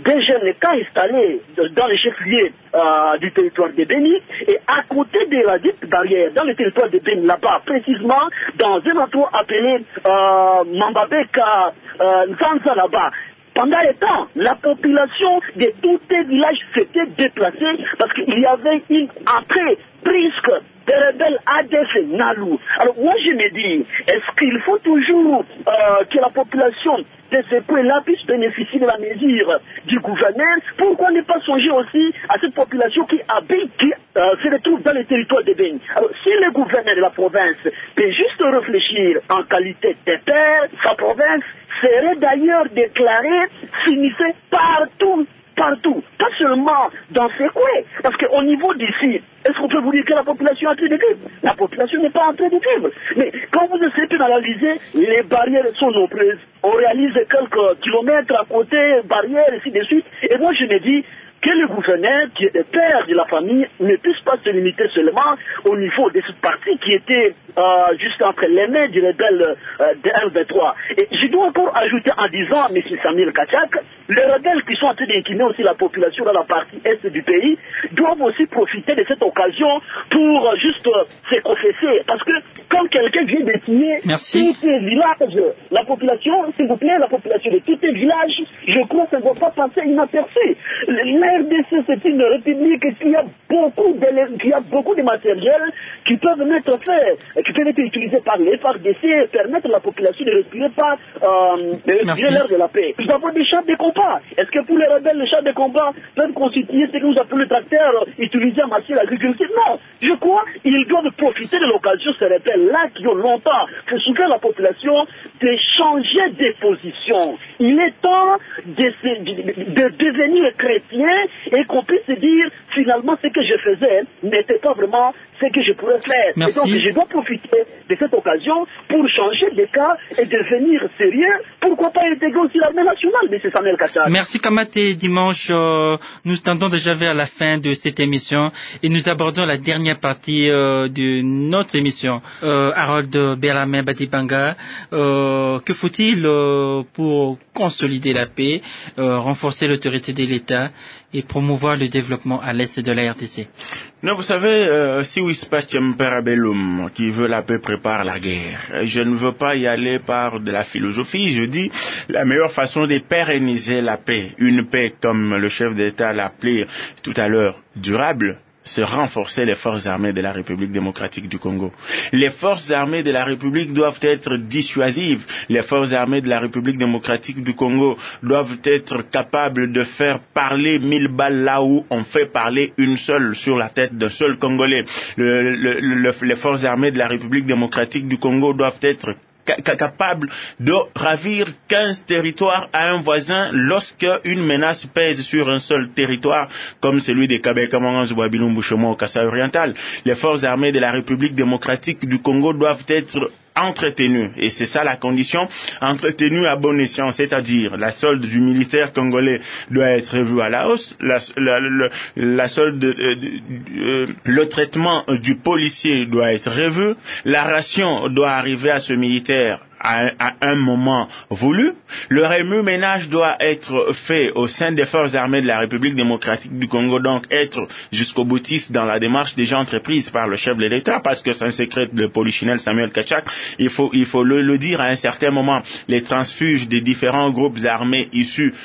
des jeunes camps installés dans les chefs-lieux euh, du territoire de Béni, et à côté de la dite barrière, dans le territoire de Béni, là-bas, précisément, dans un endroit appelé euh, Mambabeka, euh, Nzanza, là-bas. Pendant les temps, la population de tous les villages s'était déplacée parce qu'il y avait une entrée brusque des rebelles A D F Nalou. Alors moi je me dis, est-ce qu'il faut toujours euh, que la population de ce coin-là puisse bénéficier de la mesure du gouverneur? Pourquoi ne pas songer aussi à cette population qui habite, qui euh, se retrouve dans le territoire de Béni? Alors si le gouverneur de la province peut juste réfléchir en qualité de père, sa province serait d'ailleurs déclarée signifée partout, partout, pas seulement dans ces coins, parce qu'au niveau d'ici, est-ce qu'on peut vous dire que la population est en train de vivre? La population n'est pas en train de vivre. Mais quand vous essayez d'analyser, les barrières sont nombreuses. On réalise quelques kilomètres à côté, barrières, ainsi de suite. Et moi, je me dis que le gouverneur, qui est le père de la famille, ne puisse pas se limiter seulement au niveau de cette partie qui était euh, juste entre les mains du rebelle euh, de M vingt-trois. Et je dois encore ajouter en disant, M. Samuel Kachak, les rebelles qui sont en train d'incliner aussi la population dans la partie est du pays doivent aussi profiter de cette occasion pour euh, juste euh, se confesser. Parce que quand quelqu'un vient de tuer tous les villages, la population, s'il vous plaît, la population de tous les villages, je crois que ça ne doit pas passer inaperçu. La R D C, c'est une république qui a beaucoup de, qui a beaucoup de matériel qui peuvent être faits, qui peuvent être utilisés par les F A R D C et permettre à la population de respirer par euh, l'air de la paix. Nous avons des chars de combat. Est-ce que pour les rebelles, les chars de combat peuvent constituer ce que nous appelons les tracteurs utilisés en matière d'agriculture? Non. Je crois qu'ils doivent profiter de l'occasion, ces rebelles-là, qui ont longtemps fait souffrir la population, de changer de position. Il est temps de, de, de devenir chrétien et qu'on puisse se dire, finalement, ce que je faisais n'était pas vraiment ce que je pourrais faire. Merci. Et donc, je dois profiter de cette occasion pour changer de cas et devenir sérieux. Pourquoi pas intégrer aussi l'armée nationale, M. Samuel Kachak? Merci Kamate. Dimanche, euh, nous tendons déjà vers la fin de cette émission et nous abordons la dernière partie euh, de notre émission. Euh, Harold Berlamin Batibanga, euh, que faut-il euh, pour consolider la paix, euh, renforcer l'autorité de l'État et promouvoir le développement à l'est de la R D C? Non, vous savez, euh, si Wispachem Perabellum, qui veut la paix, prépare la guerre. Je ne veux pas y aller par de la philosophie. Je dis, la meilleure façon de pérenniser la paix, une paix comme le chef d'État l'a appelé tout à l'heure, durable, c'est renforcer les forces armées de la République démocratique du Congo. Les forces armées de la République doivent être dissuasives. Les forces armées de la République démocratique du Congo doivent être capables de faire parler mille balles là où on fait parler une seule sur la tête d'un seul Congolais. Le, le, le, les forces armées de la République démocratique du Congo doivent être capable de ravir quinze territoires à un voisin lorsque une menace pèse sur un seul territoire comme celui de Kabeka-Mangan, Zouabilou, Bouchemont au Kasaï oriental. Les forces armées de la République démocratique du Congo doivent être entretenues, et c'est ça la condition, entretenues à bon escient, c'est-à-dire la solde du militaire congolais doit être revue à la hausse, la, la, la, la solde, euh, euh, le traitement du policier doit être revu, la ration doit arriver à ce militaire à, à un moment voulu. Le remue-ménage doit être fait au sein des forces armées de la République démocratique du Congo, donc être jusqu'au boutiste dans la démarche déjà entreprise par le chef de l'État, parce que c'est un secret de Polichinelle Samuel Kachak. Il faut, il faut le, le dire à un certain moment. Les transfuges des différents groupes armés issus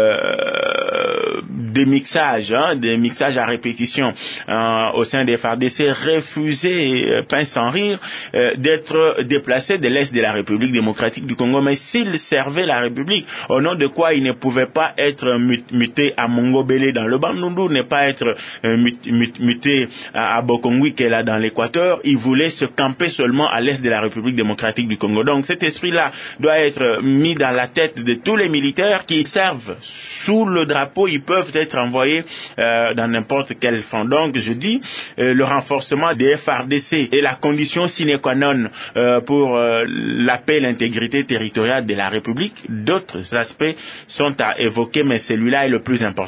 euh, des mixages, hein, des mixages à répétition euh, au sein des F A R D C refusaient, euh, pince sans rire, euh, d'être déplacés de l'Est de la République démocratique du Congo, mais s'ils servaient la République, au nom de quoi ils ne pouvaient pas être mutés à Mongobélé dans le Bandundu, ne pas être euh, mutés à, à Bokongui qui est là dans l'Équateur, ils voulaient se camper seulement à l'Est de la République démocratique du Congo. Donc cet esprit-là doit être mis dans la tête de tous les militaires qui servent sous le drapeau, ils peuvent être envoyés euh, dans n'importe quel front. Donc je dis, euh, le renforcement des F A R D C est la condition sine qua non euh, pour euh, la paix et l'intégrité territoriale de la République. D'autres aspects sont à évoquer, mais celui-là est le plus important.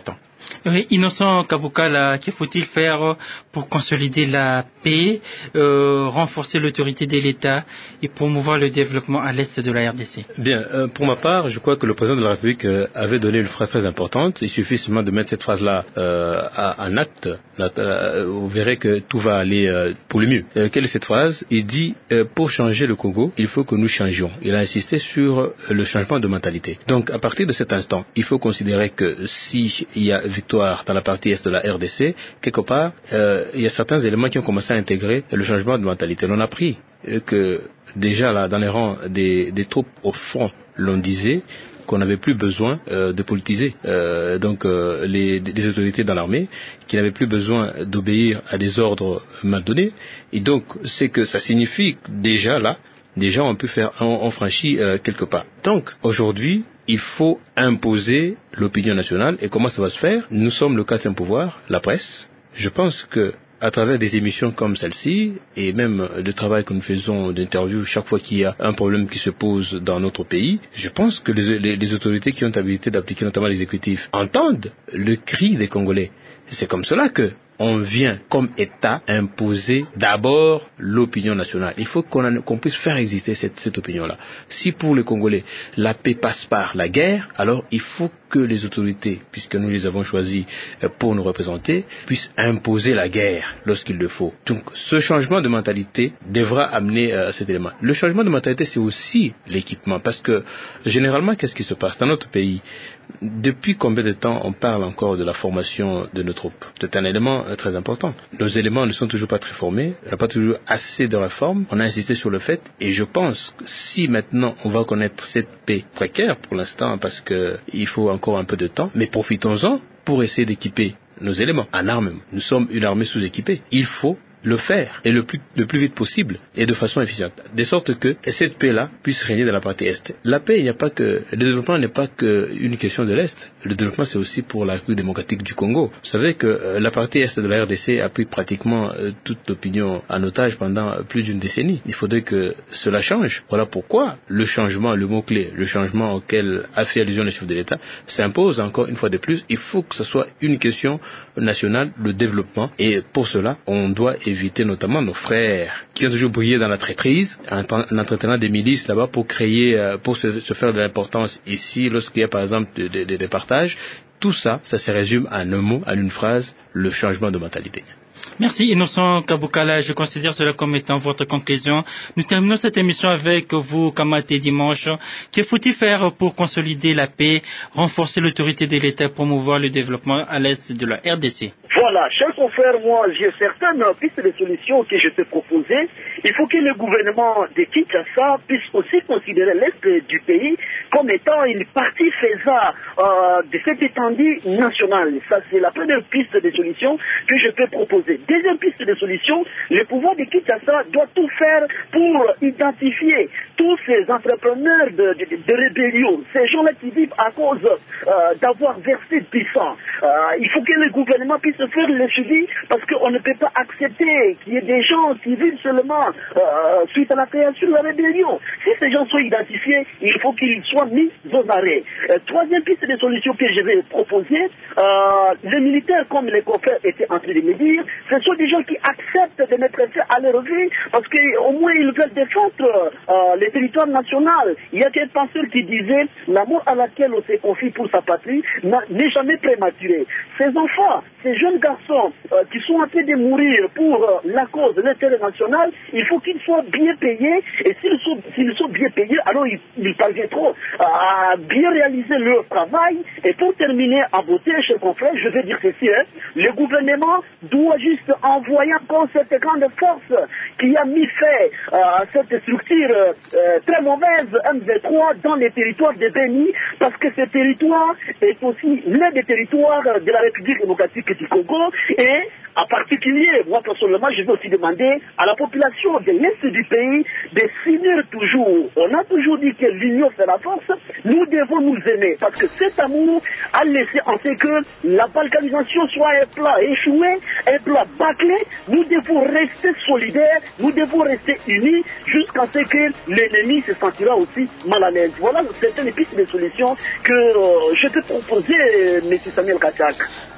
Oui, Innocent Kabukala, que faut-il faire pour consolider la paix, euh, renforcer l'autorité de l'État et promouvoir le développement à l'est de la R D C? Bien, euh, pour ma part, je crois que le président de la République euh, avait donné une phrase très importante. Il suffit seulement de mettre cette phrase-là euh, en acte. Euh, vous verrez que tout va aller euh, pour le mieux. Euh, quelle est cette phrase? Il dit, euh, pour changer le Congo, il faut que nous changions. Il a insisté sur le changement de mentalité. Donc, à partir de cet instant, il faut considérer que si il y a victoire dans la partie est de la R D C, quelque part, euh, il y a certains éléments qui ont commencé à intégrer le changement de mentalité. On a appris euh, que déjà là, dans les rangs des, des troupes au front, l'on disait qu'on n'avait plus besoin euh, de politiser euh, donc euh, les des autorités dans l'armée, qui n'avaient plus besoin d'obéir à des ordres mal donnés. Et donc, c'est que ça signifie déjà là, déjà on peut faire, on, on franchit euh, quelques pas. Donc, aujourd'hui, il faut imposer l'opinion nationale. Et comment ça va se faire? Nous sommes le quatrième pouvoir, la presse. Je pense que à travers des émissions comme celle-ci, et même le travail que nous faisons d'interview chaque fois qu'il y a un problème qui se pose dans notre pays, je pense que les, les, les autorités qui ont l'habilité d'appliquer, notamment l'exécutif, entendent le cri des Congolais. C'est comme cela que on vient comme État imposer d'abord l'opinion nationale. Il faut qu'on, a, qu'on puisse faire exister cette, cette opinion-là. Si pour les Congolais, la paix passe par la guerre, alors il faut que les autorités, puisque nous les avons choisis pour nous représenter, puissent imposer la guerre lorsqu'il le faut. Donc ce changement de mentalité devra amener euh, cet élément. Le changement de mentalité, c'est aussi l'équipement, parce que généralement, qu'est-ce qui se passe dans notre pays? Depuis combien de temps on parle encore de la formation de nos troupes? C'est un élément très important. Nos éléments ne sont toujours pas très formés, il n'y a pas toujours assez de réformes. On a insisté sur le fait, et je pense que si maintenant on va connaître cette paix précaire pour l'instant, parce que il faut encore un peu de temps, mais profitons-en pour essayer d'équiper nos éléments en armement. Nous sommes une armée sous-équipée. Il faut le faire, et le plus, le plus vite possible, et de façon efficiente, de sorte que cette paix-là puisse régner dans la partie Est. La paix, il n'y a pas que, le développement n'est pas qu'une question de l'Est. Le développement, c'est aussi pour la République démocratique du Congo. Vous savez que euh, la partie Est de la R D C a pris pratiquement euh, toute l'opinion en otage pendant plus d'une décennie. Il faudrait que cela change. Voilà pourquoi le changement, le mot-clé, le changement auquel a fait allusion le chef de l'État, s'impose encore une fois de plus. Il faut que ce soit une question nationale, le développement, et pour cela, on doit éviter notamment nos frères qui ont toujours brillé dans la traîtrise, en, en entretenant des milices là-bas pour créer, euh, pour se, se faire de l'importance ici, lorsqu'il y a par exemple des de, de, de partages. Tout ça, ça se résume en un mot, en une phrase, le changement de mentalité. Merci Innocent Kabukala, je considère cela comme étant votre conclusion. Nous terminons cette émission avec vous, Kamaté Dimanche. Que faut-il faire pour consolider la paix, renforcer l'autorité de l'État, promouvoir le développement à l'est de la R D C? Voilà, chers confrères, moi j'ai certaines pistes de solutions que je peux proposer. Il faut que le gouvernement de Kinshasa puisse aussi considérer l'est du pays comme étant une partie faisable euh, de cette étendue nationale. Ça, c'est la première piste de solution que je peux proposer. Deuxième piste de solution, le pouvoir de Kinshasa doit tout faire pour identifier tous ces entrepreneurs de, de, de rébellion, ces gens-là qui vivent à cause euh, d'avoir versé du sang. Euh, il faut que le gouvernement puisse faire le suivi, parce qu'on ne peut pas accepter qu'il y ait des gens qui vivent seulement euh, suite à la création de la rébellion. Si ces gens sont identifiés, il faut qu'ils soient mis aux arrêts. Euh, troisième piste de solution que je vais proposer, euh, les militaires, comme les confrères étaient en train de me dire, ce sont des gens qui acceptent de mettre fin à leur vie, parce qu'au moins ils veulent défendre euh, les territoires nationaux. Il y a quelques penseurs qui disaient, la mort à laquelle on se confie pour sa patrie n'est jamais prématurée. Ces enfants, ces jeunes garçons euh, qui sont en train de mourir pour euh, la cause de l'intérêt national, il faut qu'ils soient bien payés, et s'ils sont, s'ils sont bien payés, alors ils, ils parviendront à bien réaliser leur travail. Et pour terminer en beauté, chers confrères, je vais dire ceci, hein, le gouvernement doit juste envoyer encore cette grande force qui a mis fait euh, à cette structure euh, très mauvaise M vingt-trois dans les territoires de Béni, parce que ce territoire est aussi l'un des territoires de la République démocratique du Congo, et en particulier, moi personnellement, je vais aussi demander à la population de l'Est du pays de s'unir toujours. On a toujours dit que l'union fait la force, nous devons nous aimer, parce que cet amour a laissé en fait que la balkanisation soit un plat échoué, un plat bâclé. Nous devons rester solidaires, nous devons rester unis jusqu'à ce que l'ennemi se sentira aussi mal à l'aise. Voilà certaines pistes de solutions que euh, je peux proposer, M. Samuel Kachak.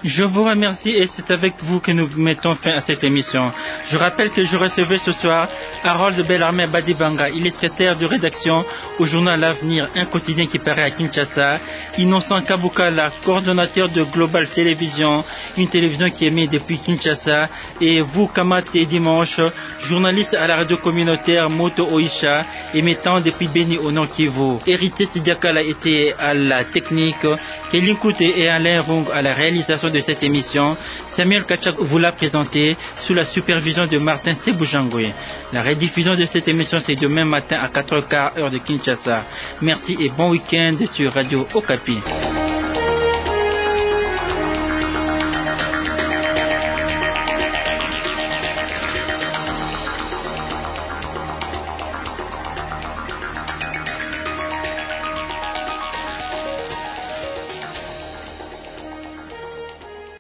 Je vous remercie et c'est avec vous que nous mettons fin à cette émission. Je rappelle que je recevais ce soir Harold Bellarmé Badibanga, il est secrétaire de rédaction au journal L'Avenir, un quotidien qui paraît à Kinshasa. Innocent Kabukala, coordonnateur de Global Télévision, une télévision qui émet depuis Kinshasa. Et vous, Kamate Dimanche, journaliste à la radio communautaire Moto Oisha, émettant depuis Beni au Nord Kivu. Hérité Sidiakala était à la technique, Kelly Kouté et Alain Rung à la réalisation de cette émission. Samuel Kachak vous l'a présenté sous la supervision de Martin Seboujangwe. La rediffusion de cette émission c'est demain matin à quatre heures quinze heure de Kinshasa. Merci et bon week-end sur Radio Okapi.